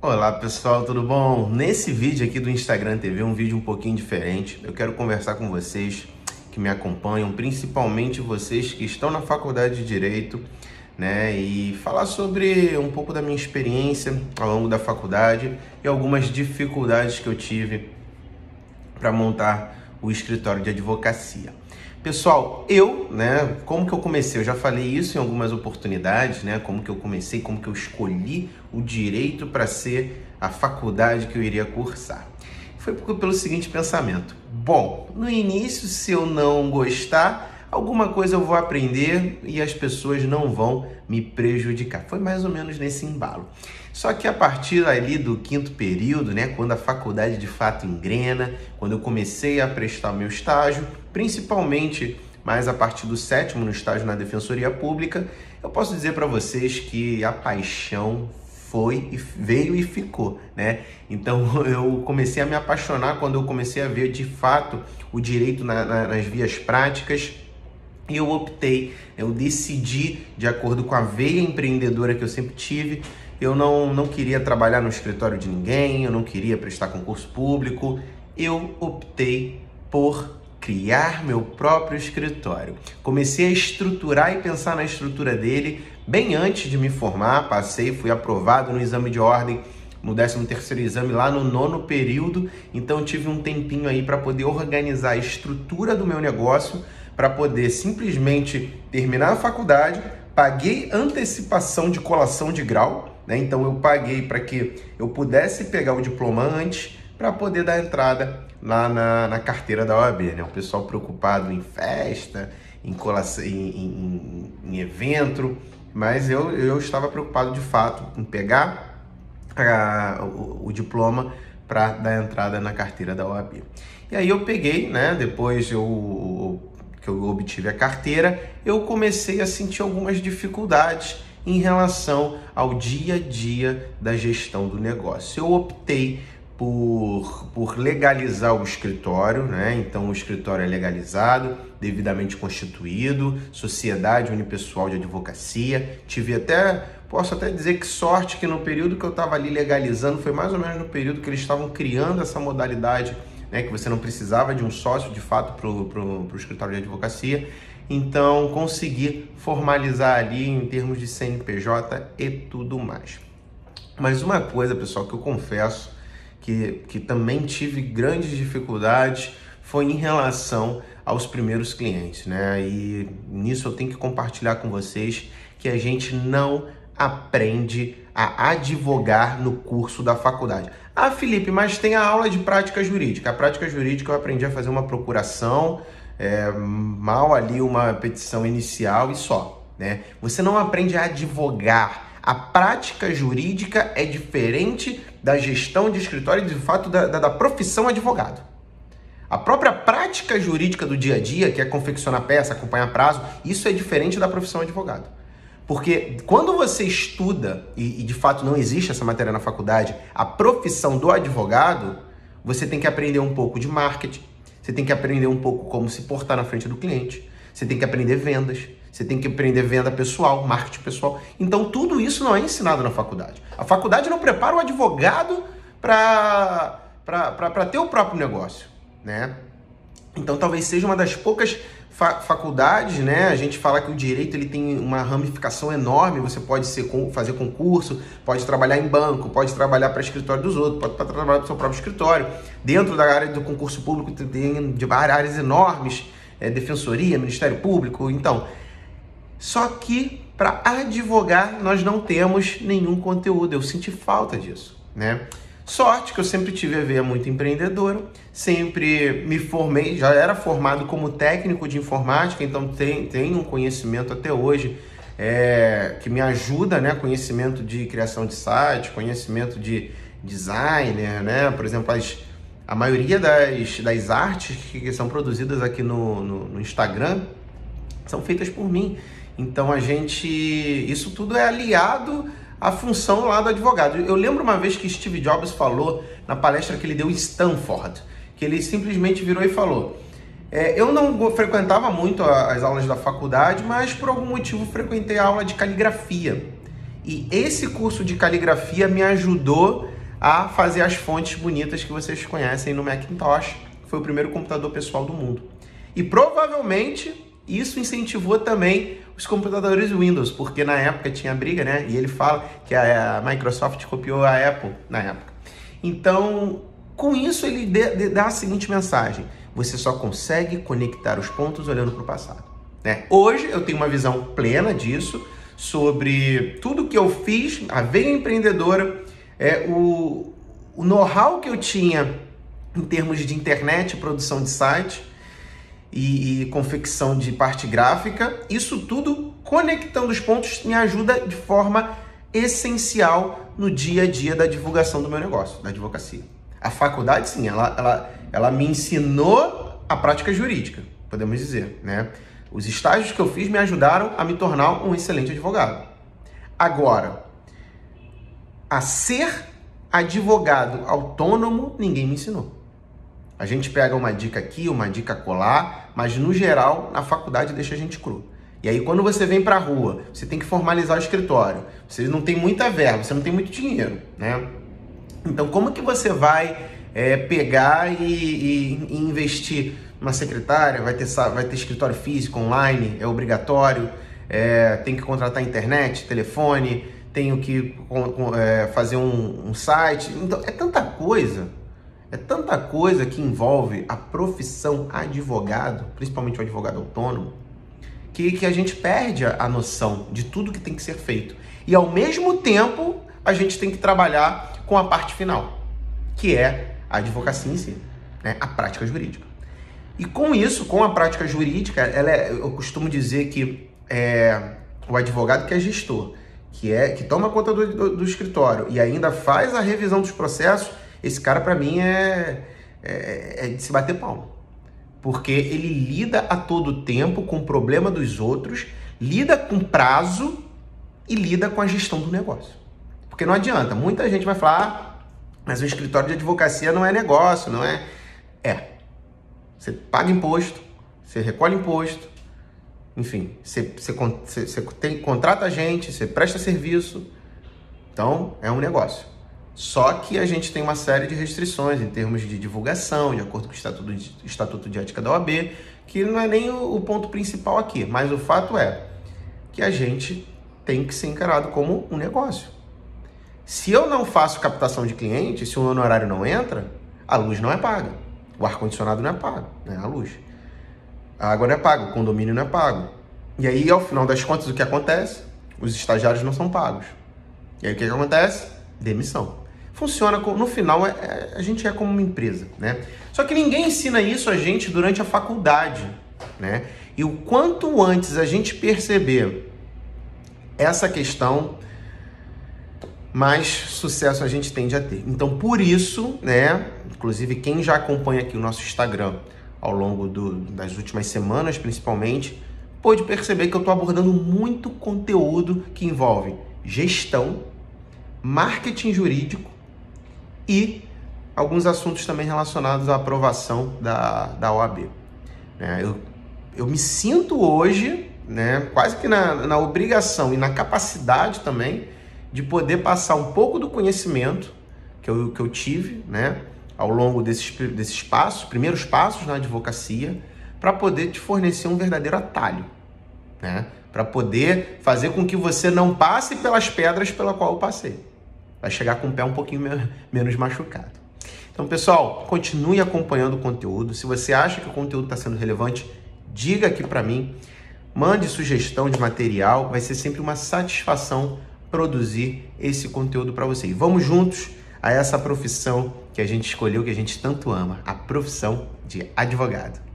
Olá pessoal, tudo bom? Nesse vídeo aqui do Instagram TV, um vídeo um pouquinho diferente, eu quero conversar com vocês que me acompanham, principalmente vocês que estão na faculdade de Direito, né? E falar sobre um pouco da minha experiência ao longo da faculdade e algumas dificuldades que eu tive para montar o escritório de advocacia. Pessoal, como que eu comecei? Eu já falei isso em algumas oportunidades, né? Como que eu comecei, como que eu escolhi o direito para ser a faculdade que eu iria cursar. Foi pelo seguinte pensamento: bom, no início, se eu não gostar, alguma coisa eu vou aprender e as pessoas não vão me prejudicar. Foi mais ou menos nesse embalo. Só que a partir ali do quinto período, né, quando a faculdade de fato engrena, quando eu comecei a prestar meu estágio, principalmente mais a partir do sétimo no estágio na Defensoria Pública, eu posso dizer para vocês que a paixão veio e ficou, né? Então eu comecei a me apaixonar quando eu comecei a ver de fato o direito nas vias práticas. E eu decidi, de acordo com a veia empreendedora que eu sempre tive, eu não queria trabalhar no escritório de ninguém, eu não queria prestar concurso público, eu optei por criar meu próprio escritório. Comecei a estruturar e pensar na estrutura dele bem antes de me formar, fui aprovado no exame de ordem, no 13º exame, lá no 9º período, então eu tive um tempinho aí para poder organizar a estrutura do meu negócio, para poder simplesmente terminar a faculdade. Paguei antecipação de colação de grau, né? Então eu paguei para que eu pudesse pegar o diploma antes, para poder dar entrada lá na carteira da OAB, né? O pessoal preocupado em festa, em colação, em evento, mas eu estava preocupado de fato em pegar o diploma para dar entrada na carteira da OAB. E aí eu peguei, né? Depois que eu obtive a carteira, eu comecei a sentir algumas dificuldades em relação ao dia a dia da gestão do negócio. Eu optei por legalizar o escritório, né? Então o escritório é legalizado, devidamente constituído, sociedade unipessoal de advocacia. Posso até dizer que sorte que no período que eu estava ali legalizando, foi mais ou menos no período que eles estavam criando essa modalidade, né, que você não precisava de um sócio de fato para o escritório de advocacia. Então consegui formalizar ali em termos de CNPJ e tudo mais. Mas uma coisa, pessoal, que eu confesso que também tive grandes dificuldades foi em relação aos primeiros clientes, né? E nisso eu tenho que compartilhar com vocês que a gente não aprende a advogar no curso da faculdade. Ah, Felipe, mas tem a aula de prática jurídica. A prática jurídica eu aprendi a fazer uma procuração, mal ali uma petição inicial e só, né? Você não aprende a advogar. A prática jurídica é diferente da gestão de escritório e, de fato, da profissão advogado. A própria prática jurídica do dia a dia, que é confeccionar peça, acompanhar prazo, isso é diferente da profissão advogado. Porque quando você estuda, e de fato não existe essa matéria na faculdade, a profissão do advogado, você tem que aprender um pouco de marketing, você tem que aprender um pouco como se portar na frente do cliente, você tem que aprender vendas, você tem que aprender venda pessoal, marketing pessoal. Então tudo isso não é ensinado na faculdade. A faculdade não prepara o advogado para ter o próprio negócio, né? Então talvez seja uma das poucas faculdades, né? A gente fala que o direito ele tem uma ramificação enorme. Você pode fazer concurso, pode trabalhar em banco, pode trabalhar para escritório dos outros, pode trabalhar para o seu próprio escritório. Dentro da área do concurso público tem de áreas enormes, defensoria, Ministério Público. Então, só que para advogar nós não temos nenhum conteúdo. Eu senti falta disso, né? Sorte que eu sempre tive a veia muito empreendedora, sempre me formei, já era formado como técnico de informática, então tenho um conhecimento até hoje que me ajuda, né? Conhecimento de criação de site, conhecimento de designer, né? Por exemplo, a maioria das artes que são produzidas aqui no Instagram são feitas por mim. Então isso tudo é aliado a função lá do advogado. Eu lembro uma vez que Steve Jobs falou na palestra que ele deu em Stanford, que ele simplesmente virou e falou: eu não frequentava muito as aulas da faculdade, mas por algum motivo frequentei a aula de caligrafia. E esse curso de caligrafia me ajudou a fazer as fontes bonitas que vocês conhecem no Macintosh, que foi o primeiro computador pessoal do mundo. E provavelmente isso incentivou também os computadores Windows, porque na época tinha briga, né? E ele fala que a Microsoft copiou a Apple na época. Então, com isso ele dá a seguinte mensagem: você só consegue conectar os pontos olhando para o passado, né? Hoje eu tenho uma visão plena disso, sobre tudo que eu fiz, a veia empreendedora, o know-how que eu tinha em termos de internet, produção de site e confecção de parte gráfica. Isso tudo, conectando os pontos, me ajuda de forma essencial no dia a dia da divulgação do meu negócio, da advocacia. A faculdade, sim, ela me ensinou a prática jurídica, podemos dizer, né? Os estágios que eu fiz me ajudaram a me tornar um excelente advogado. Agora, a ser advogado autônomo, ninguém me ensinou. A gente pega uma dica aqui, uma dica colar, mas no geral, na faculdade deixa a gente cru. E aí, quando você vem para a rua, você tem que formalizar o escritório, você não tem muita verba, você não tem muito dinheiro, né? Então, como que você vai pegar e investir numa secretária? Vai ter escritório físico, online, é obrigatório, tem que contratar internet, telefone, tenho que fazer um site. Então, é tanta coisa que envolve a profissão advogado, principalmente o advogado autônomo, que a gente perde a noção de tudo que tem que ser feito. E ao mesmo tempo, a gente tem que trabalhar com a parte final, que é a advocacia em si, né? A prática jurídica. E com isso, com a prática jurídica, eu costumo dizer que o advogado que é gestor, que toma conta do escritório e ainda faz a revisão dos processos, esse cara, para mim, é de se bater palma. Porque ele lida a todo tempo com o problema dos outros, lida com prazo e lida com a gestão do negócio. Porque não adianta, muita gente vai falar, mas o escritório de advocacia não é negócio, não é? Você paga imposto, você recolhe imposto, enfim, você contrata gente, você presta serviço, então é um negócio. Só que a gente tem uma série de restrições em termos de divulgação, de acordo com o Estatuto de Ética da OAB, que não é nem o ponto principal aqui, mas o fato é que a gente tem que ser encarado como um negócio. Se eu não faço captação de clientes, se o honorário não entra, a luz não é paga, o ar-condicionado não é pago, né? A luz. A água não é paga, o condomínio não é pago. E aí, ao final das contas, o que acontece? Os estagiários não são pagos. E aí, o que acontece? Demissão. Funciona, no final, a gente é como uma empresa, né? Só que ninguém ensina isso a gente durante a faculdade, né? E o quanto antes a gente perceber essa questão, mais sucesso a gente tende a ter. Então, por isso, né? Inclusive, quem já acompanha aqui o nosso Instagram ao longo das últimas semanas, principalmente, pôde perceber que eu estou abordando muito conteúdo que envolve gestão, marketing jurídico e alguns assuntos também relacionados à aprovação da OAB. Eu me sinto hoje, né, quase que na obrigação e na capacidade também de poder passar um pouco do conhecimento que eu tive, né, ao longo desses primeiros passos na advocacia, para poder te fornecer um verdadeiro atalho, né, para poder fazer com que você não passe pelas pedras pela qual eu passei. Vai chegar com o pé um pouquinho menos machucado. Então, pessoal, continue acompanhando o conteúdo. Se você acha que o conteúdo está sendo relevante, diga aqui para mim. Mande sugestão de material. Vai ser sempre uma satisfação produzir esse conteúdo para você. E vamos juntos a essa profissão que a gente escolheu, que a gente tanto ama, a profissão de advogado.